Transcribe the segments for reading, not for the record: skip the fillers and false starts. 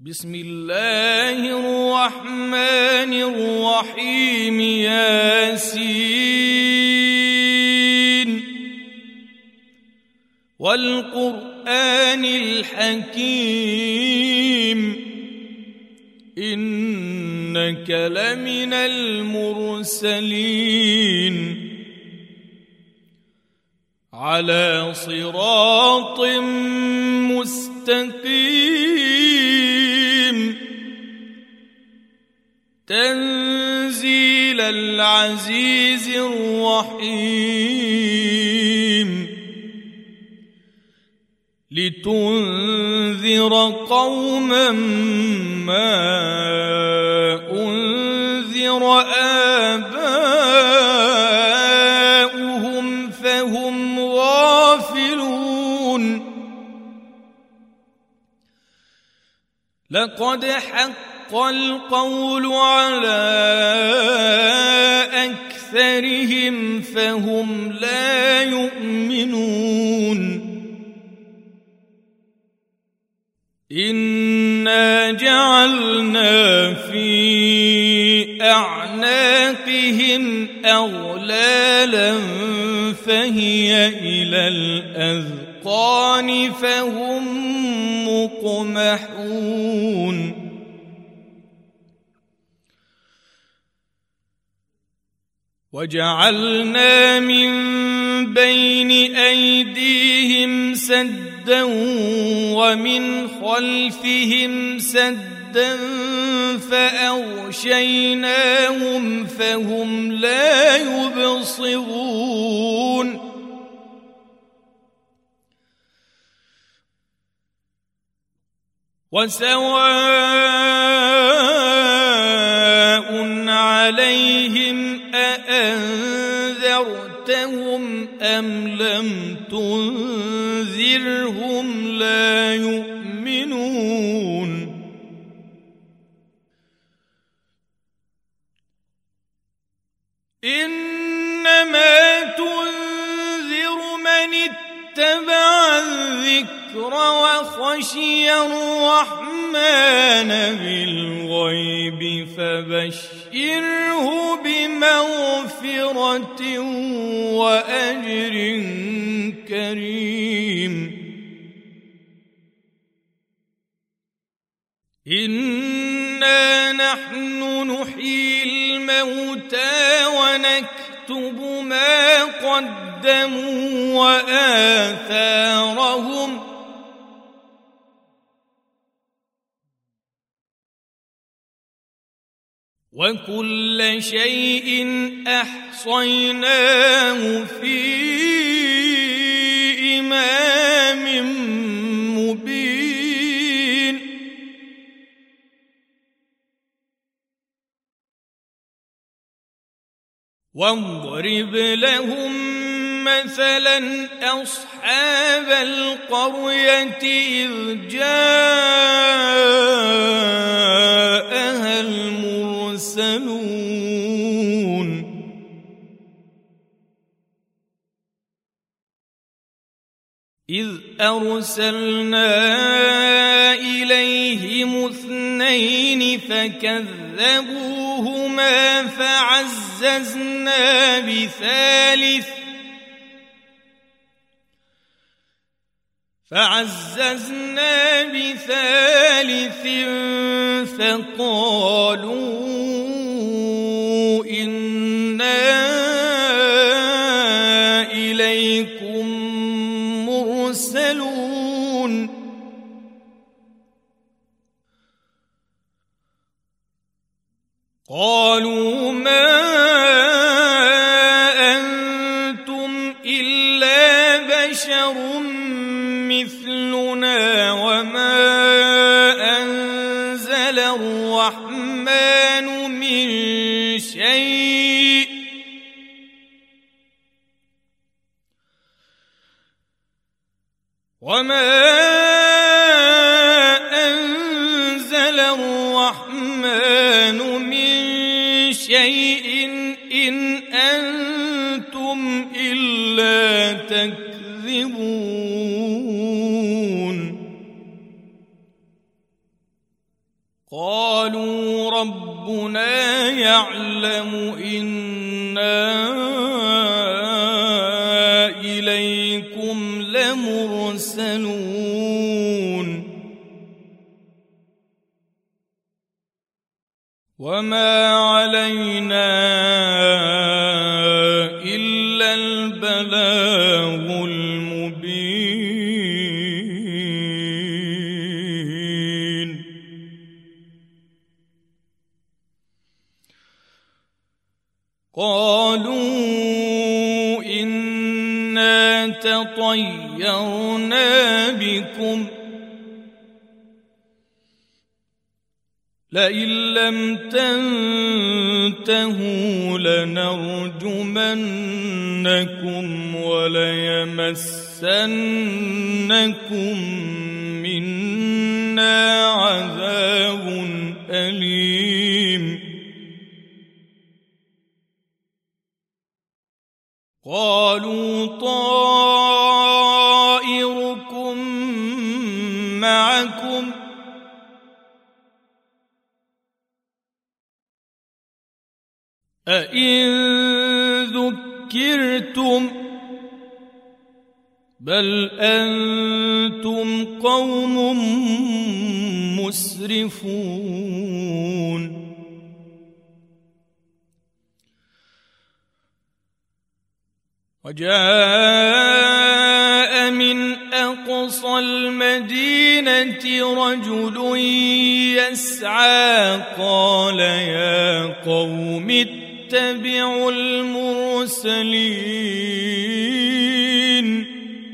بسم الله الرحمن الرحيم ياسين والقرآن الحكيم إنك لمن المرسلين على صراط مستقيم تنزيل العزيز الرحيم لتنذر قوما ما أنذر آباؤهم فهم غافلون لقد حق القول على أكثرهم فهم لا يؤمنون إنا جعلنا في أعناقهم أغلالا فهي إلى الأذقان فهم مقمحون وجعلنا من بين أيديهم سدا ومن خلفهم سدا فأغشيناهم فهم لا يبصرون وسواء عليهم أأنذرتهم أم لم تنذرهم لا يؤمنون إنما تنذر من اتبع الذكر وخشي الرحمن بالغيب فبشره بمغفرة وأجر كريم إنا نحن نحيي الموتى ونكتب ما قدموا وآثارهم وكل شيء أحصيناه في إمام مبين واضرب لهم مثلا أصحاب القرية إذ جاءها المرسلون إذ أرسلنا إليهم اثنين فكذبوهما فعززنا بثالث فقالوا إنا إليكم مرسلون قالوا ما أنتم إلا بشر مثلنا وما أنزل الرحمن من شيء قالوا ربنا يعلم إنا إليكم لمرسلون وما علينا إلا البلاغ المبين قالوا إنا تطيرنا بكم لئن لم تنتهوا لنرجمنكم وليمسنكم منا عذاب أليم قالوا طائركم معكم أئن ذكرتم بل أنتم قوم مسرفون وجاء من أقصى المدينة رجل يسعى قال يا قوم اتبعوا المرسلين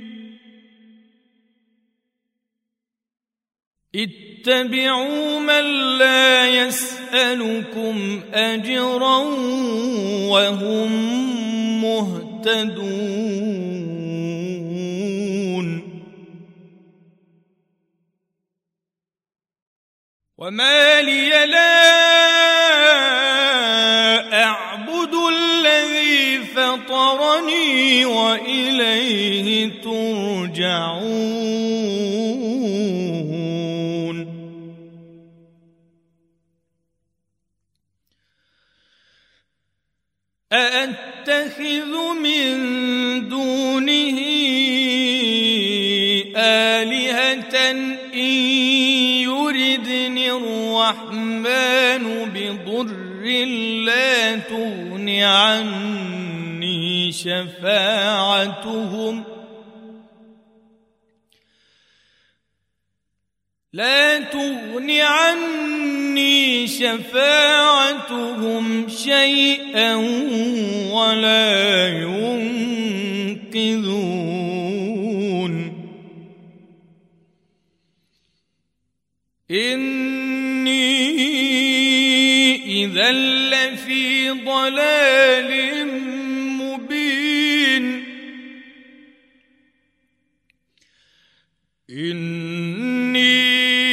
اتبعوا من لا يسألكم أجرا وهم مهتدون وما لي لا أعبد الذي فطرني وإليه ترجعون أأتخذ من دونه آلهة إن يردني الرحمن بضر لا تغن عني شفاعتهم شيئا ولا ينقذون إني إذا لفي ضلال مبين إني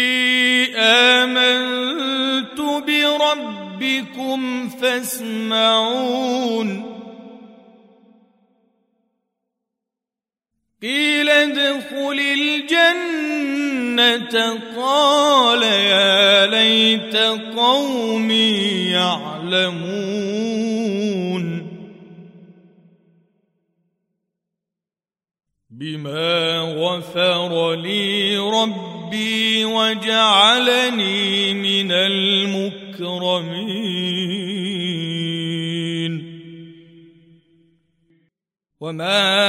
آمنت بربكم فاسمعون قيل ادخل الجنة قال يا ليت قومي يعلمون بما غفر لي ربي وجعلني من المكرمين وما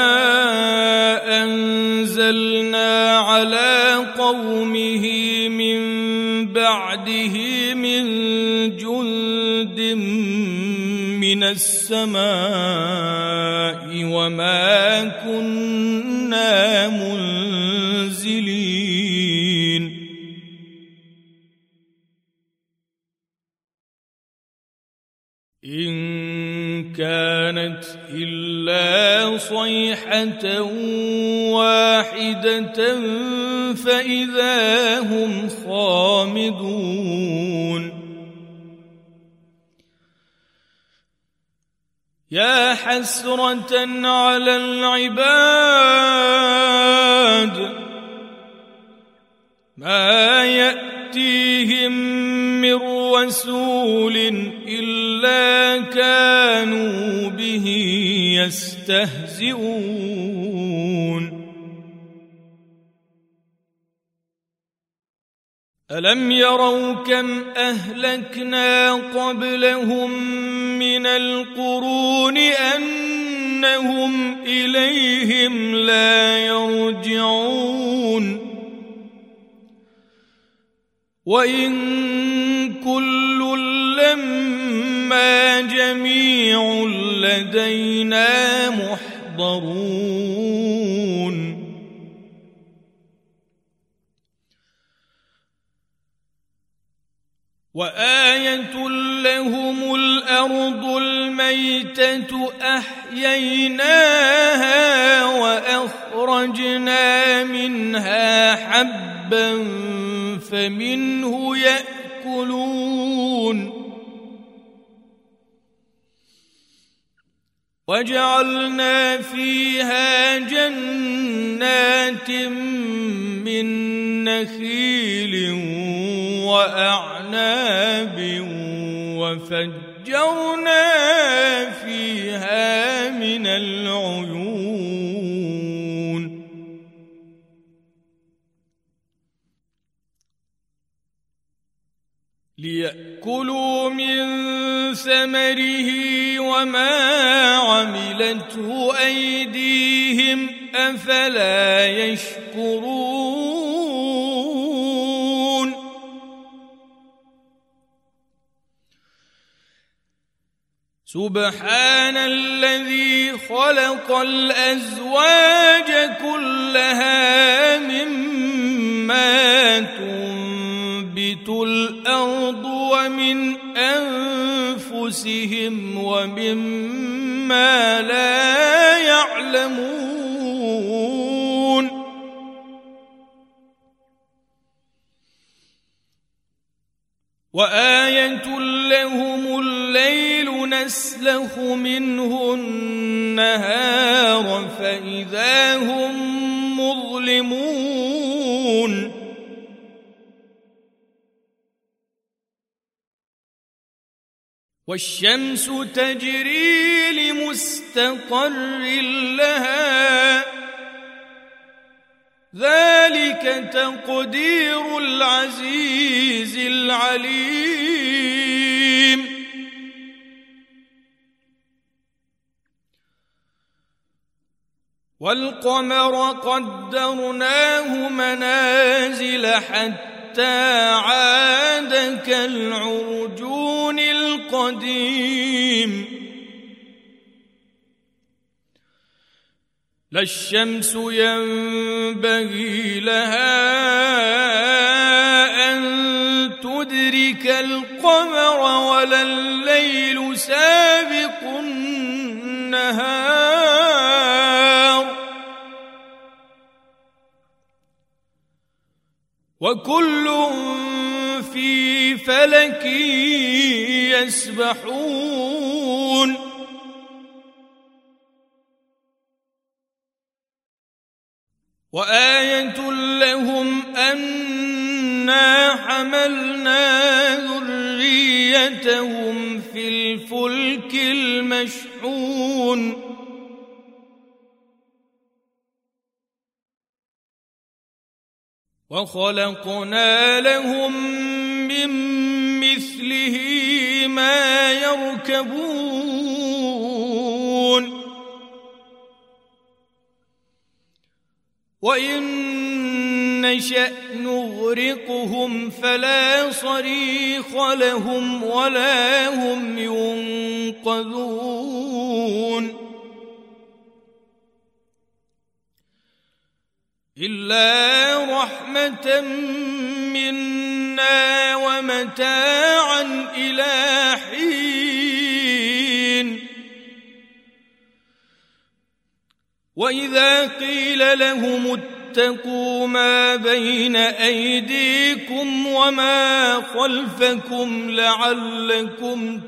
أنزلنا على قومه من بعده من جند من السماء وما كنا منزلين إن كانت إلا صيحة واحدة فإذا هم خامدون يا حسرة على العباد ما يأتيهم من رسول إلا كانوا به يستهزئون ألم يروا كم أهلكنا قبلهم من القرون أنهم إليهم لا يرجعون وإن كل لما جميع لدينا محضرون وآية لهم الأرض الميتة أحييناها وأخرجنا منها حبا فمنه يأكلون وجعلنا فيها جنات من نخيل وأعناب وفجرنا فيها من العيون ليأكلوا من ثمره وما عملته أيديهم أفلا يشكرون سبحان الذي خلق الأزواج كلها مما تنبت الأرض ومن أنفسهم ومما لا يعلمون وآية لهم الليل نسلخ منه النهار فإذا هم مظلمون والشمس تجري لمستقر لها ذلك تقدير العزيز العليم والقمر قدرناه منازل حتى عاد كالعرجون القديم لا الشمس ينبغي لها أن تدرك القمر ولا الليل سابق النهار وكل في فلك يسبحون وآية لهم أنا حملنا ذريتهم في الفلك المشحون وخلقنا لهم من مثله ما يركبون وإن نشأ نغرقهم فلا صريخ لهم ولا هم ينقذون إلا رحمة منا ومتاعا إلى حين وإذا قيل لهم اتقوا ما بين أيديكم وما خلفكم لعلكم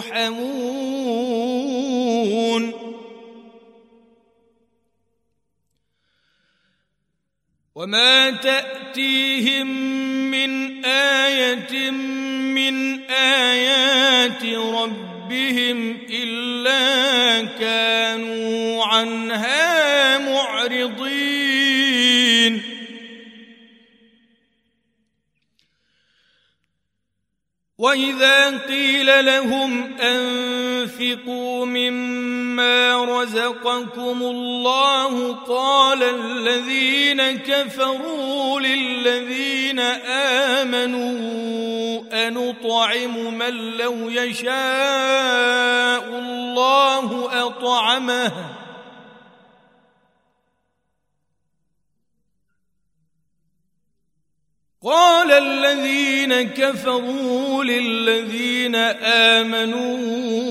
ترحمون وما تأتيهم من آية من ربهم إلا كانوا عنها معرضين وإذا قيل لهم أنفقوا مما رزقكم الله قال الذين كفروا للذين آمنوا أنطعم من لو يشاء الله أطعمه قال الذين كفروا للذين آمنوا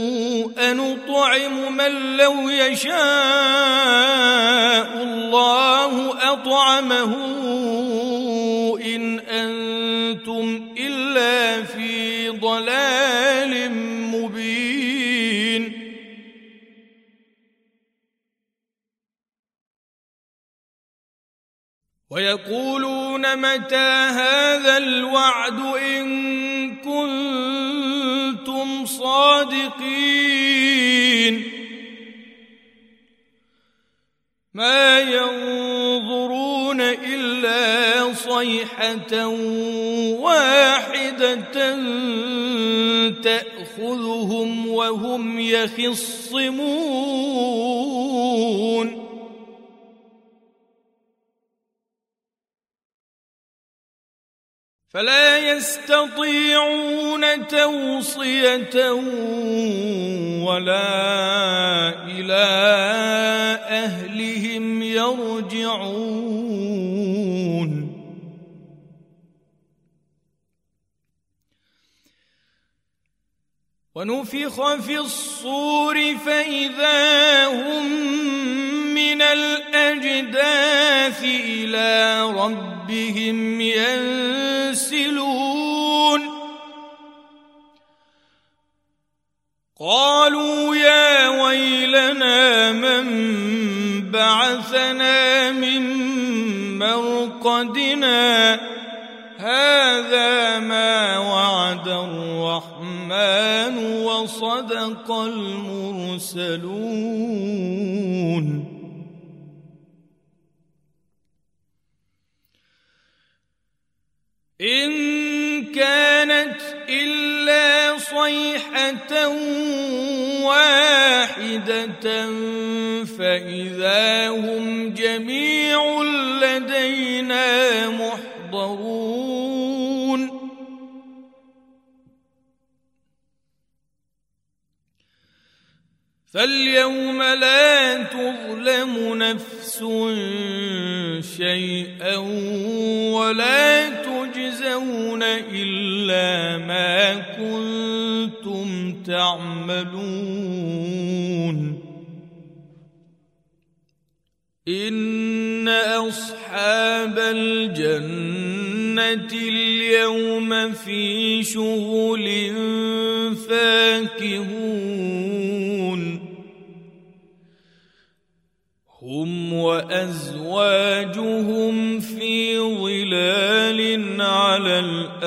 أنطعم من لو يشاء الله أطعمه إن أنتم إلا في ضلال مبين ويقولون متى هذا الوعد إن كنتم صادقين ما ينظرون إلا صيحة واحدة تأخذهم وهم يخصمون فلا يستطيعون توصية ولا إلى أهلهم يرجعون ونفخ في الصور فإذا هم من الأجداث إلى ربهم ينسلون قالوا يا ويلنا من بعثنا من مرقدنا هذا ما وعد الرحمن وصدق المرسلون إن كانت إلا صيحة واحدة فإذا هم جميع لدينا محضرون فاليوم لا تظلم نفس شيئا ولا تجزون إلا ما كنتم تعملون إن أصحاب الجنة اليوم في شغل فاكهون هم وأزواجهم في ظلال على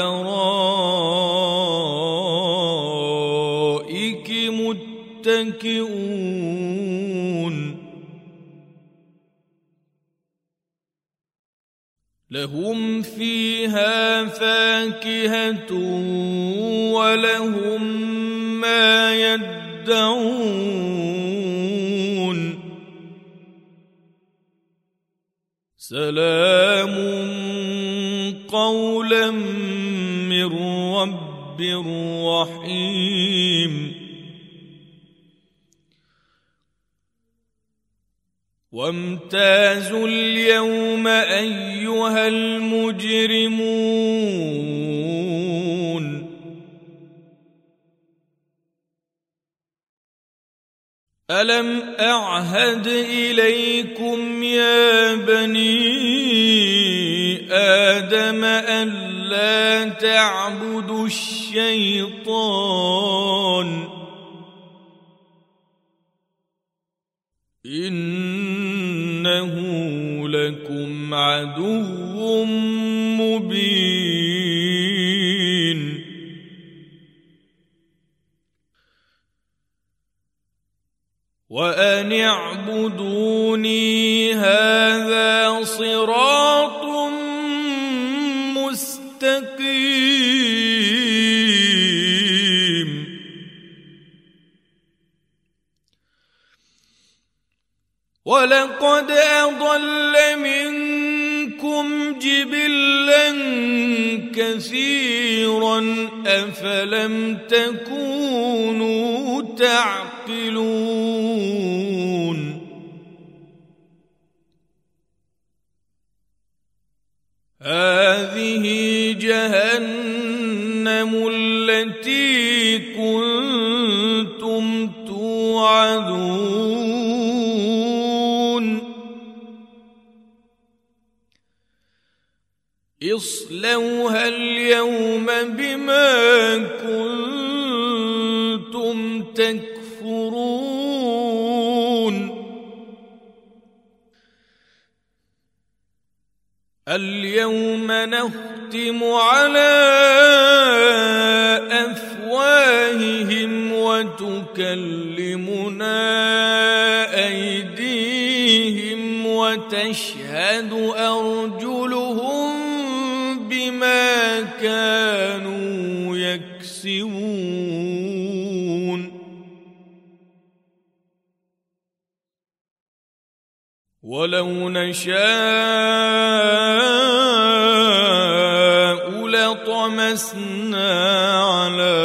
الأرائك متكئون لهم فيها فاكهة ولهم ما يدعون سلام قولا من رب رحيم وامتازوا اليوم أيها المجرمون ألم أعهد إليكم يا بني آدم ألا تعبدوا الشيطان إنه لكم عدو مبين وأن اعبدوني هذا صراط مستقيم. ولقد أضل منكم جبلا كثيرا أفلم تكونوا تعقلون. هذه جهنم التي كنتم توعدون. اصلوها اليوم بما كنتم تكفرون. اليوم نختم على أفواههم وتكلمنا أيديهم وتشهد أرجلهم بما كانوا يكسبون. ولو نشاء لطمسنا على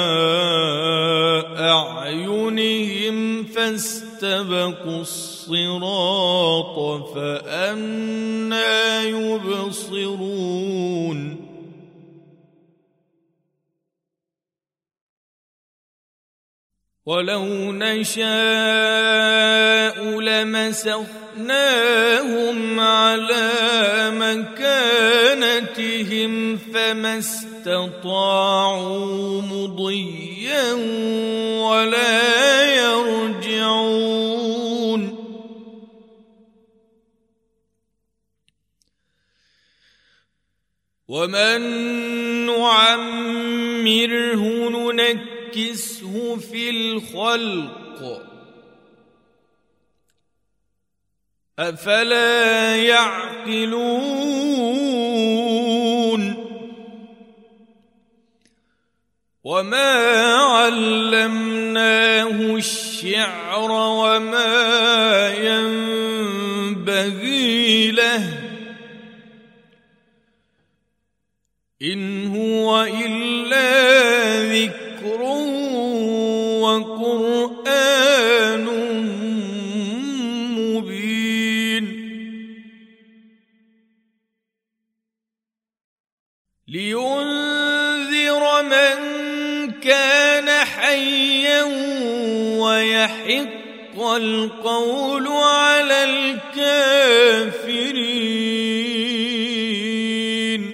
أعينهم فاستبقوا الصراط فأنى يبصرون. ولو نشاء لمسخناهم على مكانتهم فما استطاعوا مضيا ولا يرجعون. ومن نعمره ننكسه في الخلق أفلا يعقلون. وما علمناه الشعر وما ينبغي له إن هو إلا ذكر وقرآن مبين. لينذر من كان حيا ويحق القول على الكافرين.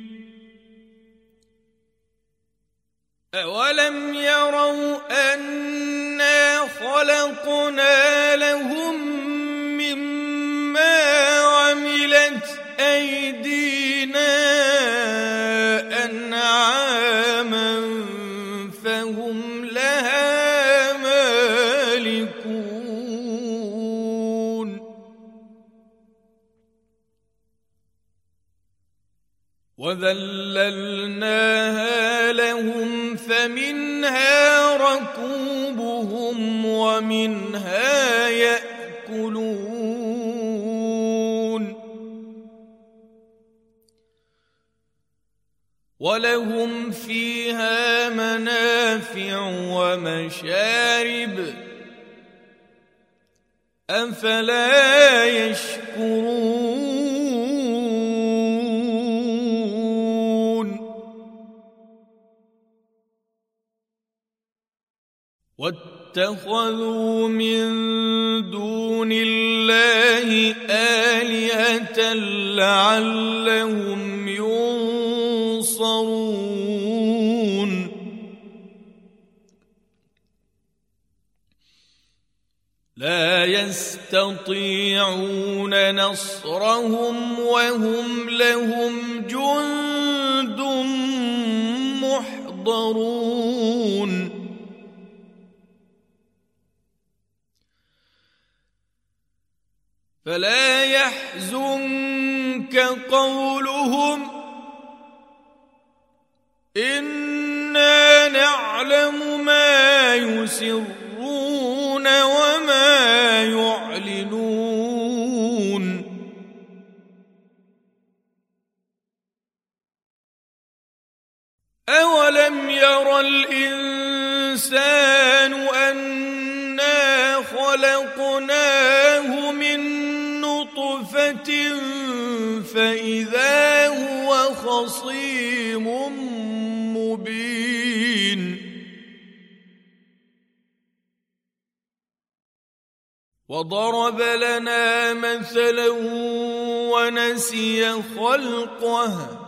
أولم يروا أنا خلقنا لهم مما عملت أيدينا أنعاما فهم لها مالكون. وذللناها لهم فمنها ركوبهم ومنها يأكلون. ولهم فيها منافع ومشارب أفلا يشكرون. واتخذوا من دون الله آلهة لعلهم ينصرون. لا يستطيعون نصرهم وهم لهم جند محضرون. فلا يحزنك قولهم إنا نعلم ما يسرون وما يعلنون أولم ير الإنسان أنا خلقناه من نطفة فإذا هو خصيم مبين وضرب لنا مثلا ونسي خلقه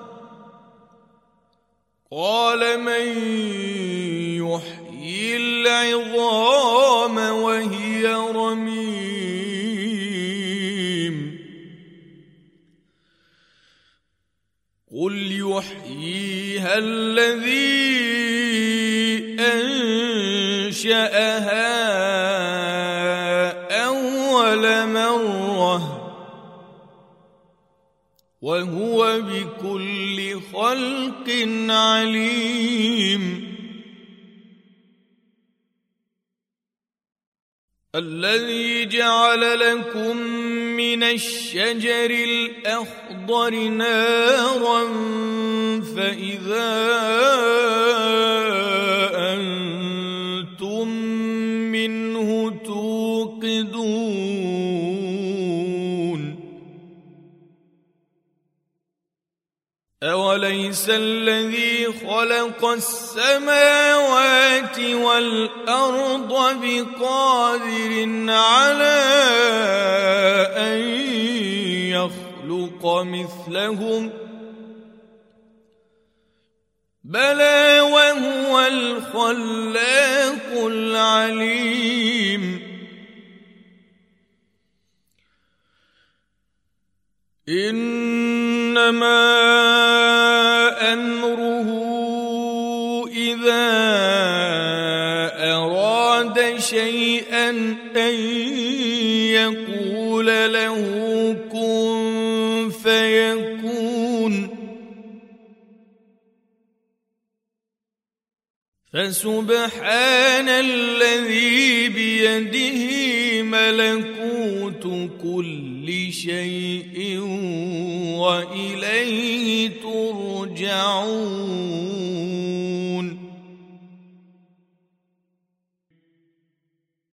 قال من يحيي العظام وهي رميم قل يحييها الذي أنشأها أول مرة وهو بكل خلق عليم الذي جعل لكم من الشجر الأخضر نارا فإذا أنتم منه توقدون أوليس الذي خلق السماوات والأرض بقادر على أن يخلق مثلهم بلى وهو الخلاق العليم إنما أمره إذا أراد شيئا أن يقول له كن فيكون فسبحان الذي بيده ملكوت كل شيء وإليه ترجعون